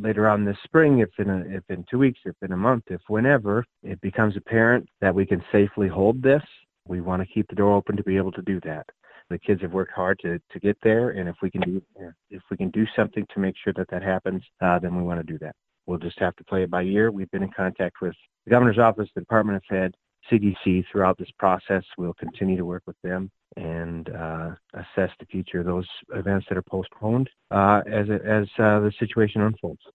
later on this spring, if in 2 weeks, if in a month, if whenever it becomes apparent that we can safely hold this, we want to keep the door open to be able to do that. The kids have worked hard to get there, and if we can do something to make sure that that happens, then we want to do that. We'll just have to play it by ear. We've been in contact with the governor's office, the Department of Ed, CDC throughout this process. We'll continue to work with them and assess the future of those events that are postponed as the situation unfolds.